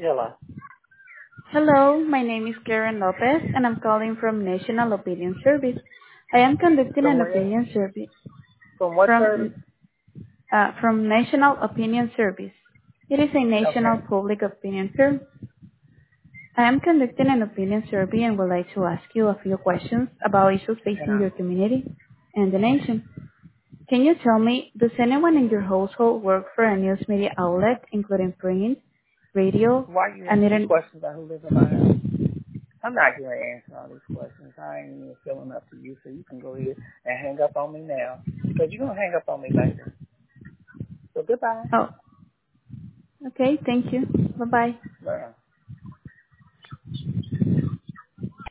Hello. Hello, my name is Karen Lopez, and I'm calling from National Opinion Service. I am conducting From an where? opinion survey From what service? from National Opinion Service. It is a national Okay. public opinion survey. I am conducting an opinion survey and would like to ask you a few questions about issues facing Yeah. your community and the nation. Can you tell me, does anyone in your household work for a news media outlet, including print, radio, Why you and asking me internet? questions about who lives in my house? I'm not here to answer all these questions. I ain't even feeling up to you, so you can go ahead and hang up on me now. Because you're going to hang up on me later. So goodbye. Oh, okay, thank you. Bye-bye. Bye.